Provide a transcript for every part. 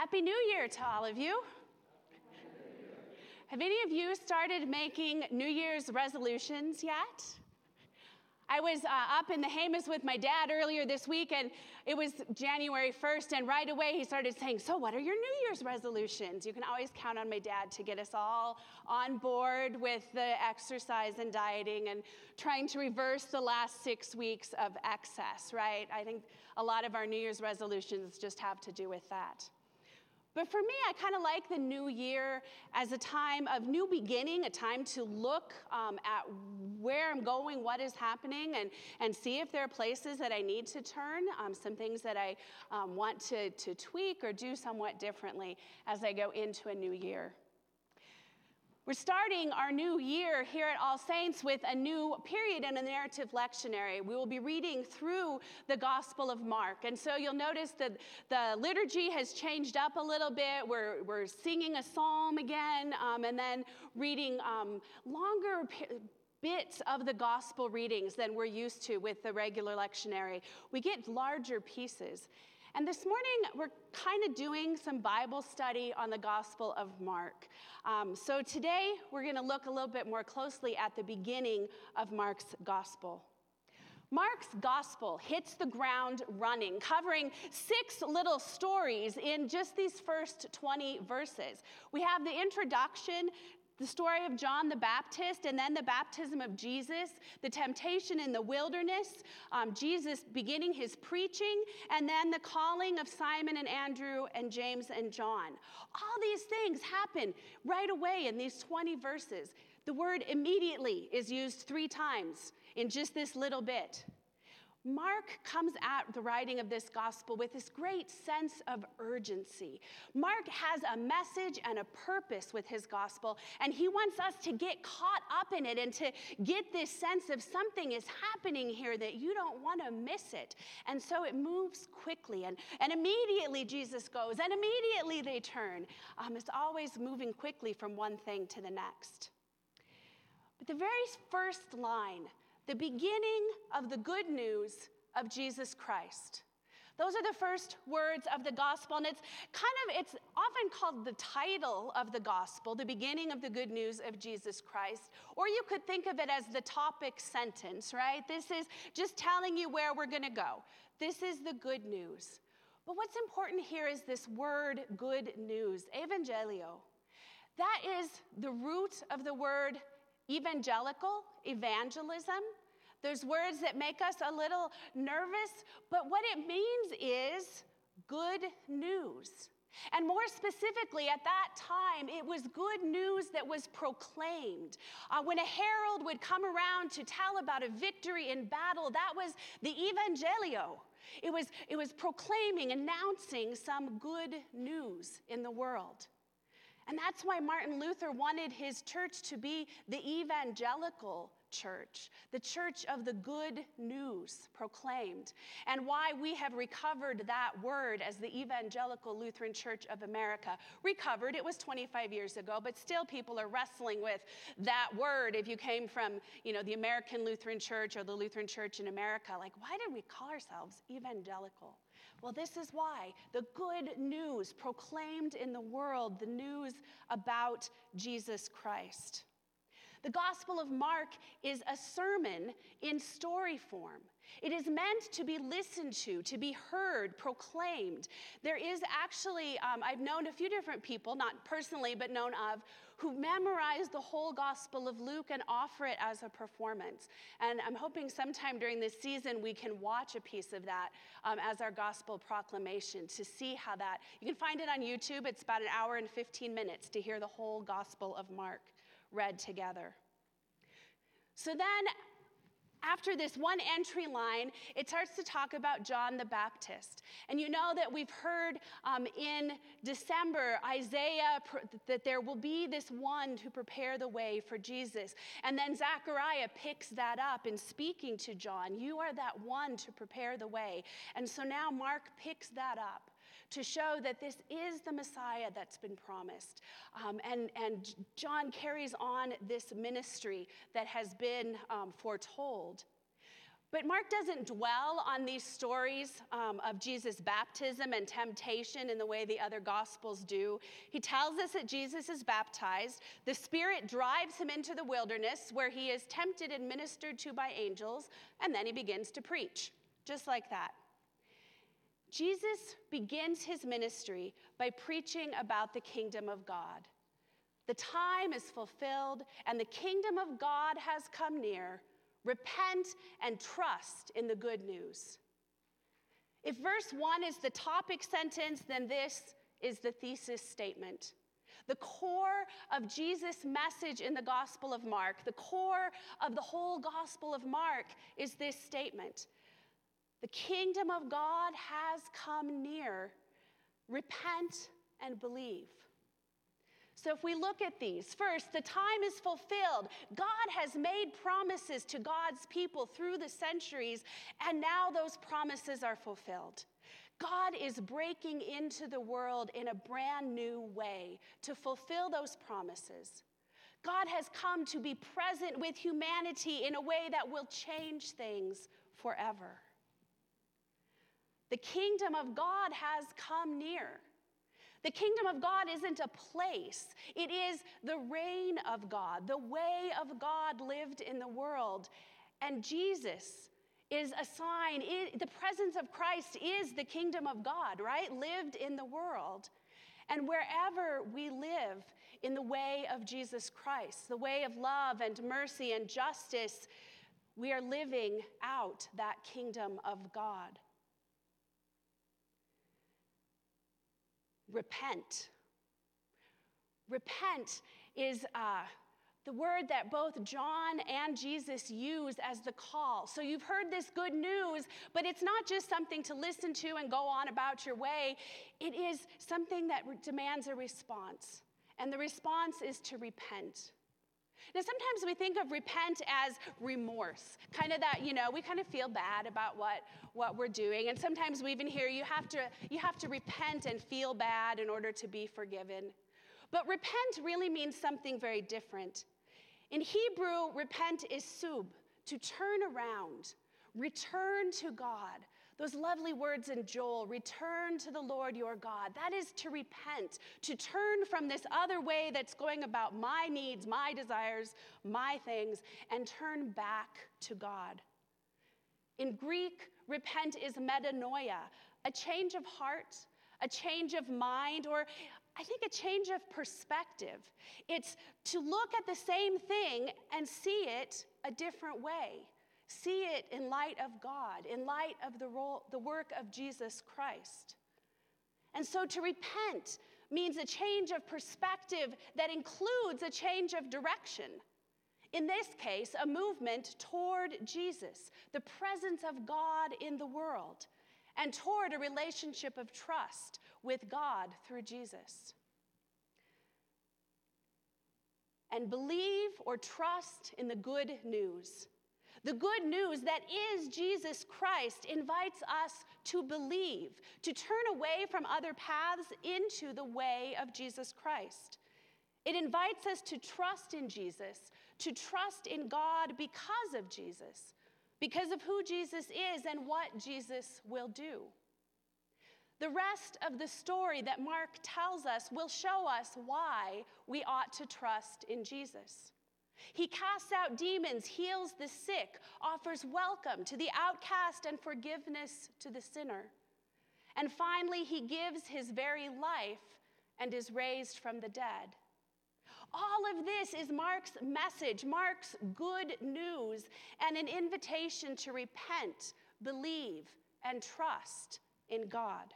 Happy New Year to all of you. Have any of you started making New Year's resolutions yet? I was up in the Hamas with my dad earlier this week, and it was January 1st, and right away he started saying, so what are your New Year's resolutions? You can always count on my dad to get us all on board with the exercise and dieting and trying to reverse the last 6 weeks of excess, right? I think a lot of our New Year's resolutions just have to do with that. But for me, I kind of like the new year as a time of new beginning, a time to look at where I'm going, what is happening, and see if there are places that I need to turn, some things that I want to tweak or do somewhat differently as I go into a new year. We're starting our new year here at All Saints with a new period in the narrative lectionary. We will be reading through the Gospel of Mark. And so you'll notice that the liturgy has changed up a little bit. We're singing a psalm again, and then reading longer bits of the gospel readings than we're used to with the regular lectionary. We get larger pieces. And this morning, we're kind of doing some Bible study on the Gospel of Mark. So today, we're going to look a little bit more closely at the beginning of Mark's Gospel. Mark's Gospel hits the ground running, covering 6 little stories in just these first 20 verses. We have the introduction, the story of John the Baptist, and then the baptism of Jesus, the temptation in the wilderness, Jesus beginning his preaching, and then the calling of Simon and Andrew and James and John. All these things happen right away in these 20 verses. The word immediately is used 3 times in just this little bit. Mark comes at the writing of this gospel with this great sense of urgency. Mark has a message and a purpose with his gospel, and he wants us to get caught up in it and to get this sense of something is happening here that you don't want to miss it. And so it moves quickly, and immediately Jesus goes, and immediately they turn. It's always moving quickly from one thing to the next. But the very first line, the beginning of the good news of Jesus Christ. Those are the first words of the gospel, and it's often called the title of the gospel, the beginning of the good news of Jesus Christ, or you could think of it as the topic sentence, right? This is just telling you where we're going to go. This is the good news. But what's important here is this word good news, evangelio. That is the root of the word evangelical, evangelism. There's words that make us a little nervous, but what it means is good news. And more specifically, at that time, it was good news that was proclaimed. When a herald would come around to tell about a victory in battle, that was the evangelio. It was proclaiming, announcing some good news in the world. And that's why Martin Luther wanted his church to be the evangelical church, the church of the good news proclaimed, and why we have recovered that word as the Evangelical Lutheran Church of America. Recovered, it was 25 years ago, but still people are wrestling with that word. If you came from, the American Lutheran Church or the Lutheran Church in America, like, why did we call ourselves evangelical? Well, this is why. The good news proclaimed in the world, the news about Jesus Christ. The Gospel of Mark is a sermon in story form. It is meant to be listened to be heard, proclaimed. There is actually, I've known a few different people, not personally, but known of, who memorize the whole Gospel of Luke and offer it as a performance. And I'm hoping sometime during this season we can watch a piece of that as our gospel proclamation to see how that, you can find it on YouTube. It's about 1 hour and 15 minutes to hear the whole Gospel of Mark read together. So then, after this one entry line, it starts to talk about John the Baptist. And you know that we've heard in December, Isaiah, that there will be this one to prepare the way for Jesus. And then Zechariah picks that up in speaking to John. You are that one to prepare the way. And so now Mark picks that up to show that this is the Messiah that's been promised. And John carries on this ministry that has been foretold. But Mark doesn't dwell on these stories of Jesus' baptism and temptation in the way the other Gospels do. He tells us that Jesus is baptized. The Spirit drives him into the wilderness where he is tempted and ministered to by angels, and then he begins to preach, just like that. Jesus begins his ministry by preaching about the kingdom of God. The time is fulfilled, and the kingdom of God has come near. Repent and trust in the good news. If verse 1 is the topic sentence, then this is the thesis statement. The core of Jesus' message in the Gospel of Mark, the core of the whole Gospel of Mark is this statement. The kingdom of God has come near. Repent and believe. So if we look at these, first, the time is fulfilled. God has made promises to God's people through the centuries, and now those promises are fulfilled. God is breaking into the world in a brand new way to fulfill those promises. God has come to be present with humanity in a way that will change things forever. The kingdom of God has come near. The kingdom of God isn't a place. It is the reign of God, the way of God lived in the world. And Jesus is a sign. The presence of Christ is the kingdom of God, right? Lived in the world. And wherever we live in the way of Jesus Christ, the way of love and mercy and justice, we are living out that kingdom of God. Repent. Repent is the word that both John and Jesus use as the call. So you've heard this good news, but it's not just something to listen to and go on about your way. It is something that demands a response, and the response is to repent. Now, sometimes we think of repent as remorse, kind of that, we kind of feel bad about what we're doing. And sometimes we even hear you have to repent and feel bad in order to be forgiven. But repent really means something very different. In Hebrew, repent is sub, to turn around, return to God. Those lovely words in Joel, return to the Lord your God. That is to repent, to turn from this other way that's going about my needs, my desires, my things, and turn back to God. In Greek, repent is metanoia, a change of heart, a change of mind, or I think a change of perspective. It's to look at the same thing and see it a different way. See it in light of God, in light of the work of Jesus Christ. And so to repent means a change of perspective that includes a change of direction. In this case, a movement toward Jesus, the presence of God in the world, and toward a relationship of trust with God through Jesus. And believe or trust in the good news. The good news that is Jesus Christ invites us to believe, to turn away from other paths into the way of Jesus Christ. It invites us to trust in Jesus, to trust in God because of Jesus, because of who Jesus is and what Jesus will do. The rest of the story that Mark tells us will show us why we ought to trust in Jesus. He casts out demons, heals the sick, offers welcome to the outcast and forgiveness to the sinner. And finally, he gives his very life and is raised from the dead. All of this is Mark's message, Mark's good news, and an invitation to repent, believe, and trust in God.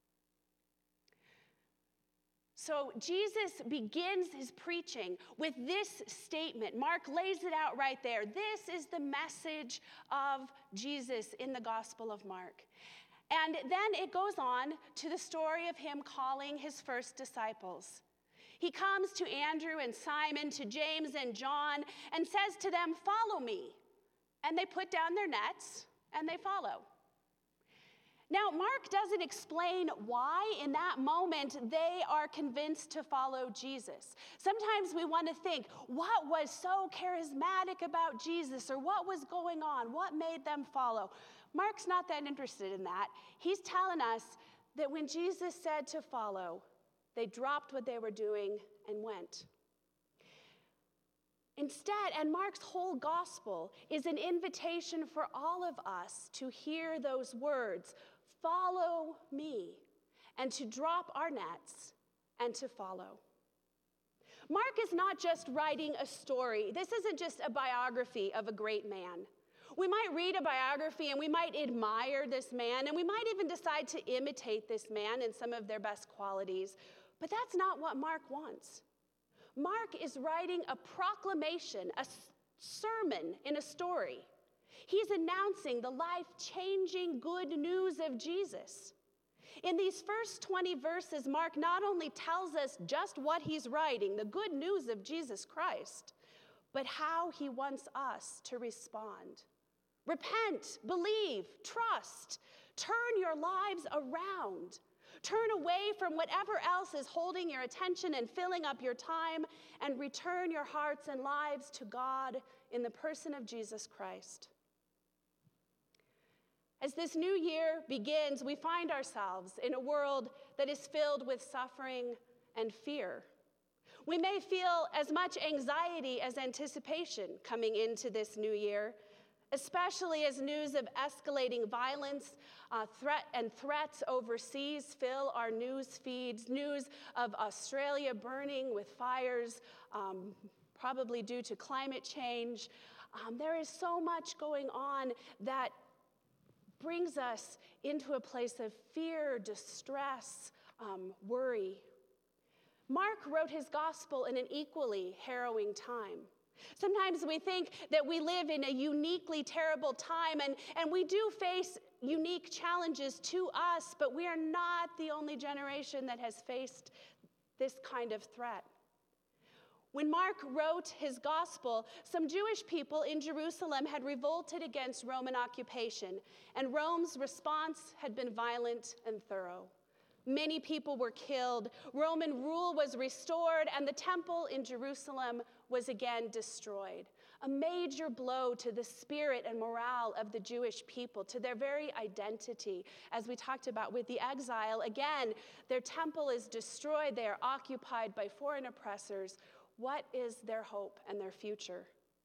So Jesus begins his preaching with this statement. Mark lays it out right there. This is the message of Jesus in the Gospel of Mark. And then it goes on to the story of him calling his first disciples. He comes to Andrew and Simon, to James and John, and says to them, "Follow me." And they put down their nets and they follow. Now, Mark doesn't explain why in that moment they are convinced to follow Jesus. Sometimes we want to think, what was so charismatic about Jesus, or what was going on? What made them follow? Mark's not that interested in that. He's telling us that when Jesus said to follow, they dropped what they were doing and went. Instead, and Mark's whole gospel is an invitation for all of us to hear those words, follow me, and to drop our nets and to follow. Mark is not just writing a story. This isn't just a biography of a great man. We might read a biography and we might admire this man, and we might even decide to imitate this man in some of their best qualities, but that's not what Mark wants. Mark is writing a proclamation, a sermon in a story. He's announcing the life-changing good news of Jesus. In these first 20 verses, Mark not only tells us just what he's writing, the good news of Jesus Christ, but how he wants us to respond. Repent, believe, trust. Turn your lives around. Turn away from whatever else is holding your attention and filling up your time, and return your hearts and lives to God in the person of Jesus Christ. As this new year begins, we find ourselves in a world that is filled with suffering and fear. We may feel as much anxiety as anticipation coming into this new year, especially as news of escalating violence, threats overseas fill our news feeds. News of Australia burning with fires, probably due to climate change. There is so much going on that brings us into a place of fear, distress, worry. Mark wrote his gospel in an equally harrowing time. Sometimes we think that we live in a uniquely terrible time, and we do face unique challenges to us, but we are not the only generation that has faced this kind of threat. When Mark wrote his gospel, some Jewish people in Jerusalem had revolted against Roman occupation, and Rome's response had been violent and thorough. Many people were killed, Roman rule was restored, and the temple in Jerusalem was again destroyed. A major blow to the spirit and morale of the Jewish people, to their very identity. As we talked about with the exile, again, their temple is destroyed, they are occupied by foreign oppressors. What is their hope and their future?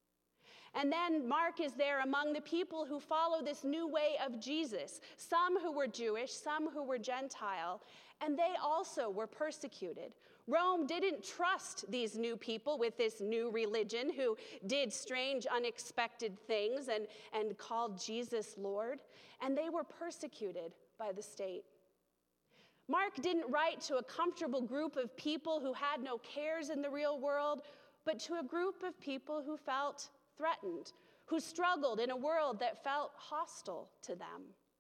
And then Mark is there among the people who follow this new way of Jesus, some who were Jewish, some who were Gentile, and they also were persecuted. Rome didn't trust these new people with this new religion who did strange, unexpected things and called Jesus Lord, and they were persecuted by the state. Mark didn't write to a comfortable group of people who had no cares in the real world, but to a group of people who felt threatened, who struggled in a world that felt hostile to them.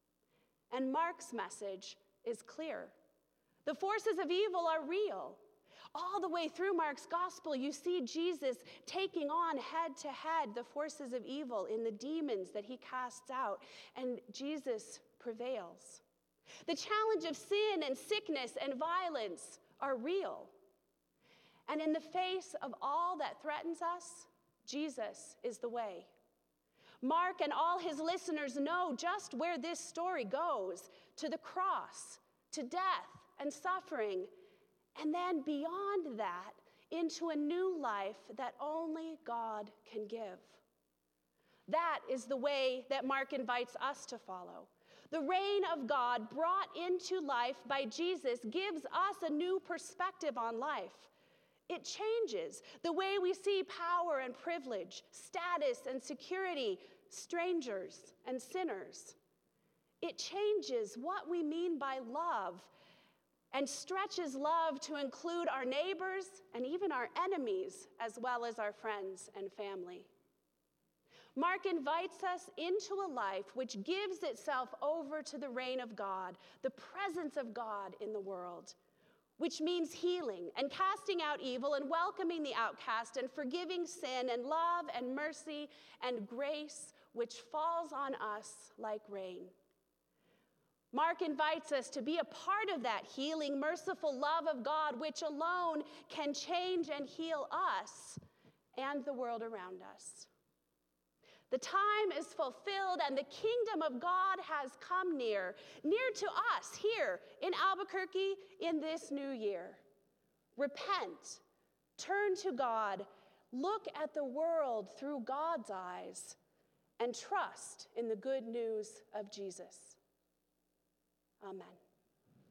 And Mark's message is clear. The forces of evil are real. All the way through Mark's gospel, you see Jesus taking on head to head the forces of evil in the demons that he casts out, and Jesus prevails. The challenge of sin and sickness and violence are real. And in the face of all that threatens us, Jesus is the way. Mark and all his listeners know just where this story goes, to the cross, to death and suffering, and then beyond that, into a new life that only God can give. That is the way that Mark invites us to follow. The reign of God brought into life by Jesus gives us a new perspective on life. It changes the way we see power and privilege, status and security, strangers and sinners. It changes what we mean by love and stretches love to include our neighbors and even our enemies, as well as our friends and family. Mark invites us into a life which gives itself over to the reign of God, the presence of God in the world, which means healing and casting out evil and welcoming the outcast and forgiving sin and love and mercy and grace which falls on us like rain. Mark invites us to be a part of that healing, merciful love of God, which alone can change and heal us and the world around us. The time is fulfilled and the kingdom of God has come near to us here in Albuquerque in this new year. Repent, turn to God, look at the world through God's eyes, and trust in the good news of Jesus. Amen.